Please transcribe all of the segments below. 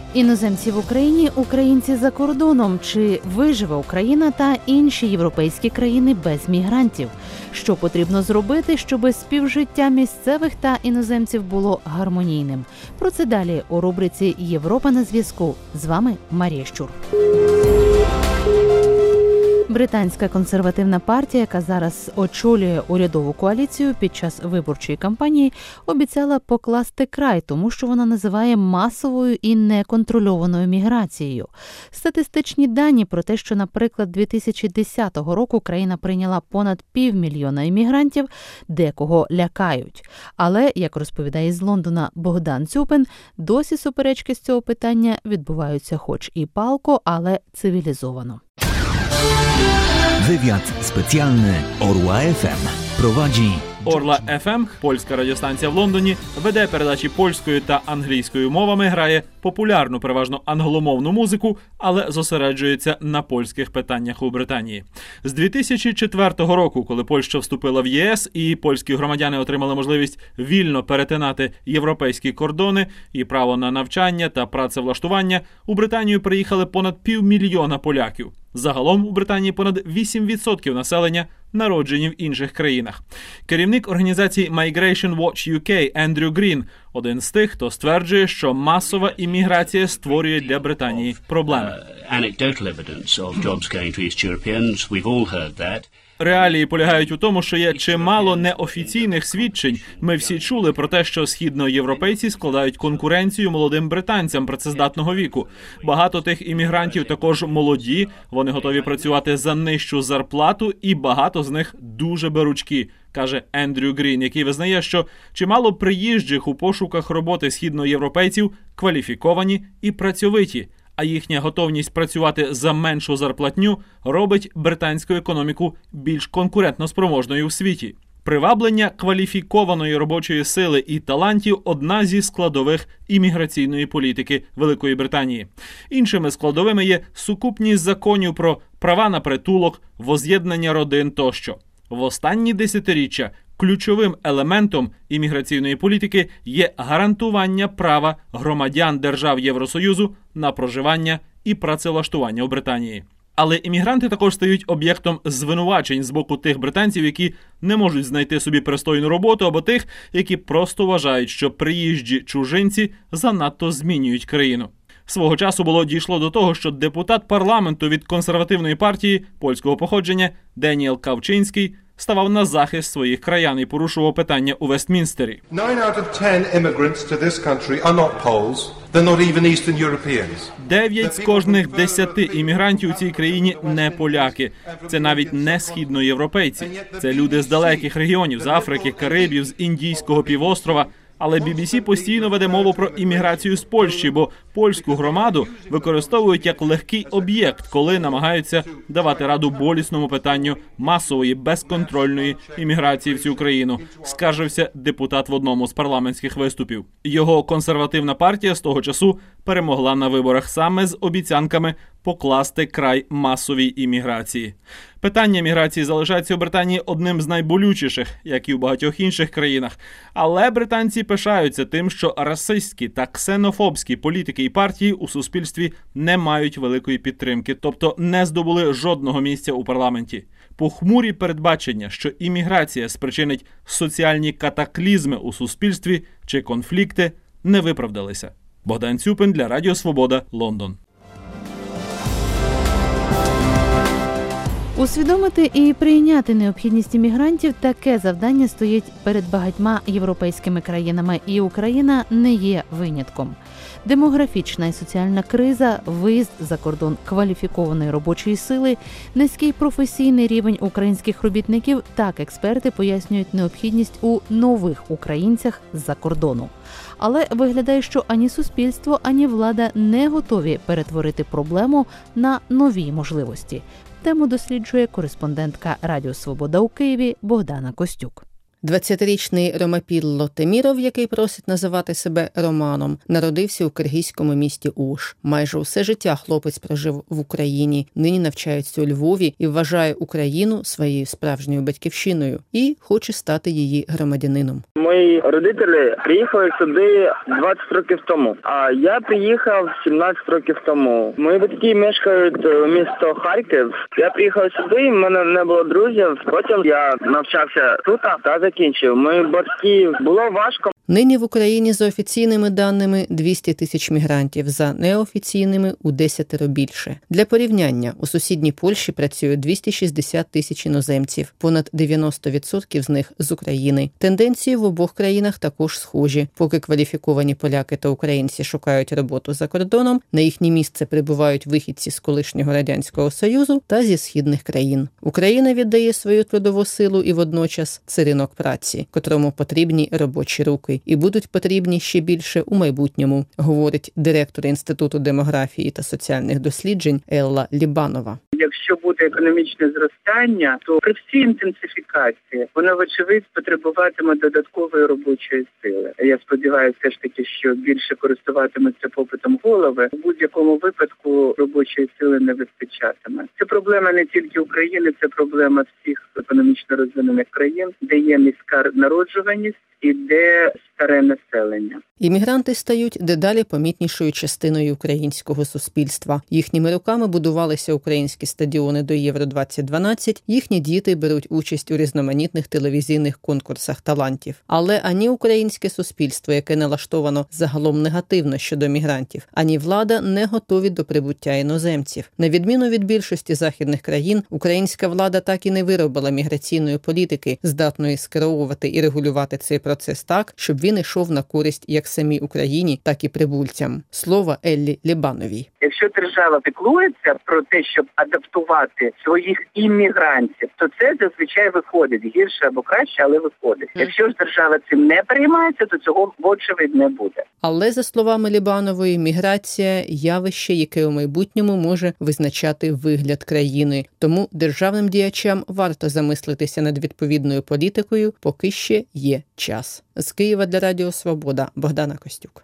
Іноземці в Україні, українці за кордоном. Чи виживе Україна та інші європейські країни без мігрантів? Що потрібно зробити, щоб співжиття місцевих та іноземців було гармонійним? Про це далі у рубриці «Європа на зв'язку». З вами Марія Щур. Британська консервативна партія, яка зараз очолює урядову коаліцію під час виборчої кампанії, обіцяла покласти край тому, що вона називає масовою і неконтрольованою міграцією. Статистичні дані про те, що, наприклад, 2010 року країна прийняла понад 500 000 іммігрантів, декого лякають. Але, як розповідає з Лондона Богдан Цюпин, досі суперечки з цього питання відбуваються хоч і палко, але цивілізовано. Wywiad specjalny Orła FM prowadzi Орла ФМ, польська радіостанція в Лондоні, веде передачі польською та англійською мовами, грає популярну, переважно англомовну музику, але зосереджується на польських питаннях у Британії. З 2004 року, коли Польща вступила в ЄС і польські громадяни отримали можливість вільно перетинати європейські кордони і право на навчання та працевлаштування, у Британію приїхали понад 500 000 поляків. Загалом у Британії понад 8% населення народжені в інших країнах. Керівник організації Migration Watch UK Ендрю Грін – один з тих, хто стверджує, що масова імміграція створює для Британії проблеми. Реалії полягають у тому, що є чимало неофіційних свідчень. Ми всі чули про те, що східноєвропейці складають конкуренцію молодим британцям працездатного віку. Багато тих іммігрантів також молоді, вони готові працювати за нижчу зарплату і багато з них дуже беручкі, каже Ендрю Грін, який визнає, що чимало приїжджих у пошуках роботи східноєвропейців кваліфіковані і працьовиті, а їхня готовність працювати за меншу зарплатню робить британську економіку більш конкурентноспроможною у світі. Приваблення кваліфікованої робочої сили і талантів – одна зі складових імміграційної політики Великої Британії. Іншими складовими є сукупність законів про права на притулок, возз'єднання родин тощо. В останні десятиріччя ключовим елементом імміграційної політики є гарантування права громадян держав Євросоюзу на проживання і працевлаштування у Британії. Але іммігранти також стають об'єктом звинувачень з боку тих британців, які не можуть знайти собі пристойну роботу, або тих, які просто вважають, що приїжджі чужинці занадто змінюють країну. Свого часу дійшло до того, що депутат парламенту від консервативної партії польського походження Деніел Кавчинський ставав на захист своїх краян і порушував питання у Вестмінстері. 9 з кожних 10 іммігрантів у цій країні не поляки. Це навіть не східноєвропейці. Це люди з далеких регіонів, з Африки, Карибів, з Індійського півострова. Але BBC постійно веде мову про імміграцію з Польщі, бо польську громаду використовують як легкий об'єкт, коли намагаються давати раду болісному питанню масової, безконтрольної імміграції в цю країну, скаржився депутат в одному з парламентських виступів. Його консервативна партія з того часу перемогла на виборах саме з обіцянками покласти край масовій імміграції. Питання міграції залишається у Британії одним з найболючіших, як і в багатьох інших країнах. Але британці пишаються тим, що расистські та ксенофобські політики і партії у суспільстві не мають великої підтримки, тобто не здобули жодного місця у парламенті. Похмурі передбачення, що імміграція спричинить соціальні катаклізми у суспільстві чи конфлікти, не виправдалися. Богдан Цюпин для Радіо Свобода, Лондон. Усвідомити і прийняти необхідність іммігрантів – таке завдання стоїть перед багатьма європейськими країнами, і Україна не є винятком. Демографічна і соціальна криза, виїзд за кордон кваліфікованої робочої сили, низький професійний рівень українських робітників – так експерти пояснюють необхідність у нових українцях з-за кордону. Але виглядає, що ані суспільство, ані влада не готові перетворити проблему на нові можливості. Тему досліджує кореспондентка Радіо Свобода у Києві Богдана Костюк. 20-річний Ромапілло Теміров, який просить називати себе Романом, народився у киргизькому місті Ош. Майже усе життя хлопець прожив в Україні, нині навчається у Львові і вважає Україну своєю справжньою батьківщиною і хоче стати її громадянином. Мої родителі приїхали сюди 20 років тому, а я приїхав 17 років тому. Мої батьки мешкають у місто Харків. Я приїхав сюди, в мене не було друзів, потім я навчався тут та закінчив. Мої батьки було важко. Нині в Україні за офіційними даними 200 тисяч мігрантів, за неофіційними – у 10 більше. Для порівняння, у сусідній Польщі працює 260 тисяч іноземців, понад 90% з них з України. Тенденції в обох країнах також схожі. Поки кваліфіковані поляки та українці шукають роботу за кордоном, на їхнє місце прибувають вихідці з колишнього Радянського Союзу та зі східних країн. Україна віддає свою трудову силу і водночас це ринок праці, котрому потрібні робочі руки. І будуть потрібні ще більше у майбутньому, говорить директор Інституту демографії та соціальних досліджень Елла Лібанова. Якщо буде економічне зростання, то при всій інтенсифікації воно, вочевидь, потребуватиме додаткової робочої сили. Я сподіваюся, все ж таки, що більше користуватимуться попитом голови. У будь-якому випадку робочої сили не вистачатиме. Це проблема не тільки України, це проблема всіх економічно розвинених країн, де є низька народжуваність і де старе населення. Іммігранти стають дедалі помітнішою частиною українського суспільства. Їхніми руками будувалися українські стадіони до Євро-2012, їхні діти беруть участь у різноманітних телевізійних конкурсах талантів. Але ані українське суспільство, яке налаштовано загалом негативно щодо мігрантів, ані влада не готові до прибуття іноземців. На відміну від більшості західних країн, українська влада так і не виробила міграційної політики, здатної скеровувати і регулювати цей процес так, щоб він йшов на користь як самій Україні, так і прибульцям. Слово Еллі Лібановій. Якщо держава піклується про те, щоб адаптувати своїх іммігрантів, то це зазвичай виходить гірше або краще, але виходить. Якщо ж держава цим не переймається, то цього, вочевидь, не буде. Але, за словами Лібанової, міграція – явище, яке у майбутньому може визначати вигляд країни. Тому державним діячам варто замислитися над відповідною політикою, поки ще є час. З Києва для Радіо Свобода, Богдана Костюк.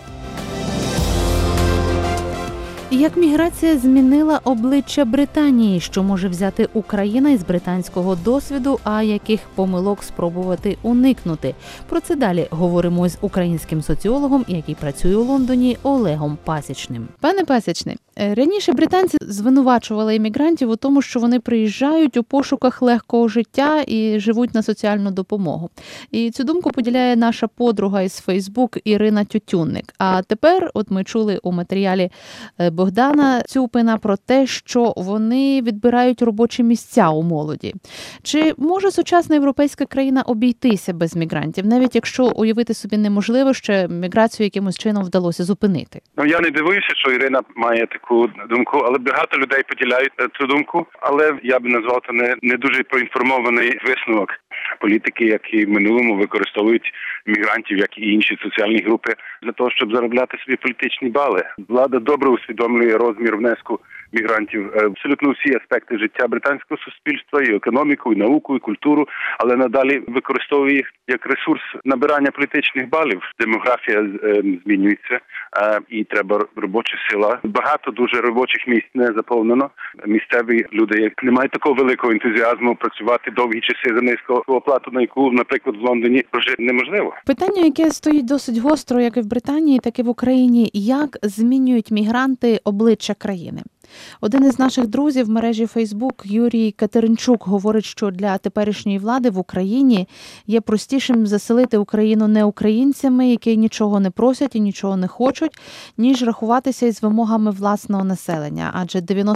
Як міграція змінила обличчя Британії, що може взяти Україна із британського досвіду, а яких помилок спробувати уникнути? Про це далі говоримо з українським соціологом, який працює у Лондоні, Олегом Пасічним. Пане Пасічний, раніше британці звинувачували іммігрантів у тому, що вони приїжджають у пошуках легкого життя і живуть на соціальну допомогу. І цю думку поділяє наша подруга із Фейсбук Ірина Тютюнник. А тепер, от ми чули у матеріалі Богдана Цюпина про те, що вони відбирають робочі місця у молоді. Чи може сучасна європейська країна обійтися без мігрантів, навіть якщо уявити собі неможливо, що міграцію якимось чином вдалося зупинити? Я не дивуюся, що Ірина має таку думку, але багато людей поділяють цю думку. Але я б назвав це не дуже проінформований висновок. Політики, які в минулому використовують мігрантів, як і інші соціальні групи, для того, щоб заробляти собі політичні бали. Влада добре усвідомлює розмір внеску мігрантів абсолютно всі аспекти життя британського суспільства, і економіку, і науку, і культуру, але надалі використовує їх як ресурс набирання політичних балів. Демографія змінюється, і треба робоча сила. Багато дуже робочих місць не заповнено. Місцеві люди, як не мають такого великого ентузіазму працювати довгі часи за низьку оплату, на яку, наприклад, в Лондоні прожити неможливо. Питання, яке стоїть досить гостро, як і в Британії, так і в Україні, як змінюють мігранти обличчя країни? Один із наших друзів в мережі Фейсбук, Юрій Катеринчук, говорить, що для теперішньої влади в Україні є простішим заселити Україну не українцями, які нічого не просять і нічого не хочуть, ніж рахуватися із вимогами власного населення. Адже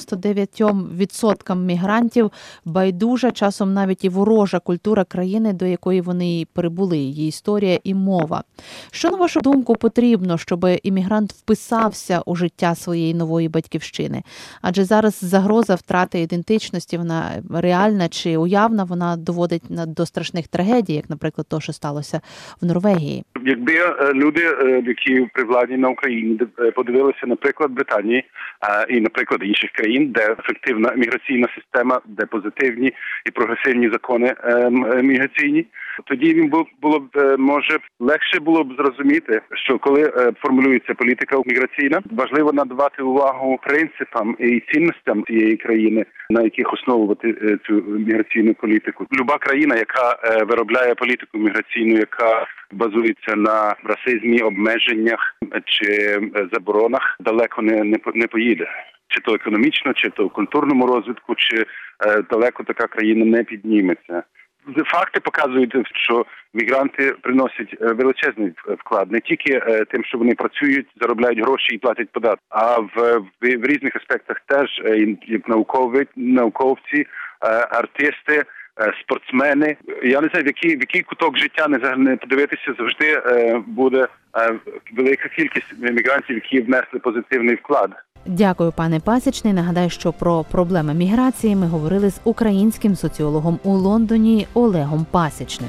99% мігрантів байдужа, часом навіть і ворожа культура країни, до якої вони прибули, її історія і мова. Що, на вашу думку, потрібно, щоб іммігрант вписався у життя своєї нової батьківщини? Адже зараз загроза втрати ідентичності, вона реальна чи уявна, вона доводить до страшних трагедій, як, наприклад, то, що сталося в Норвегії. Якби люди, які при владі на Україні, подивилися, наприклад, Британії і, наприклад, інших країн, де ефективна міграційна система, де позитивні і прогресивні закони міграційні, Тоді він було б, може, легше було б зрозуміти, що коли формулюється політика міграційна, важливо надавати увагу принципам і цінностям цієї країни, на яких основувати цю міграційну політику. Люба країна, яка виробляє політику міграційну, яка базується на расизмі, обмеженнях чи заборонах, далеко не поїде. Чи то економічно, чи то в культурному розвитку, чи далеко така країна не підніметься. Факти показують, що мігранти приносять величезний вклад не тільки тим, що вони працюють, заробляють гроші і платять податки, а в різних аспектах теж, як науковці, артисти, спортсмени. Я не знаю, в який куток життя не подивитися, завжди буде велика кількість мігрантів, які внесли позитивний вклад. Дякую, пане Пасічний. Нагадаю, що про проблеми міграції ми говорили з українським соціологом у Лондоні Олегом Пасічним.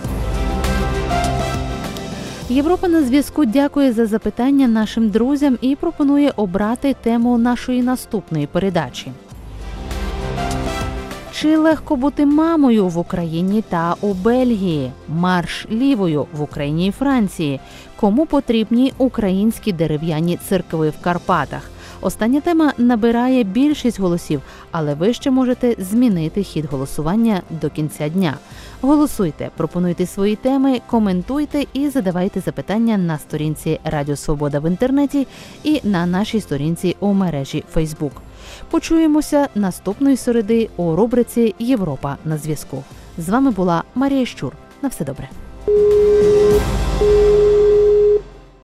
Європа на зв'язку дякує за запитання нашим друзям і пропонує обрати тему нашої наступної передачі. Чи легко бути мамою в Україні та у Бельгії? Марш лівою в Україні і Франції? Кому потрібні українські дерев'яні церкви в Карпатах? Остання тема набирає більшість голосів, але ви ще можете змінити хід голосування до кінця дня. Голосуйте, пропонуйте свої теми, коментуйте і задавайте запитання на сторінці Радіо Свобода в інтернеті і на нашій сторінці у мережі Facebook. Почуємося наступної середи у рубриці «Європа на зв'язку». З вами була Марія Щур. На все добре.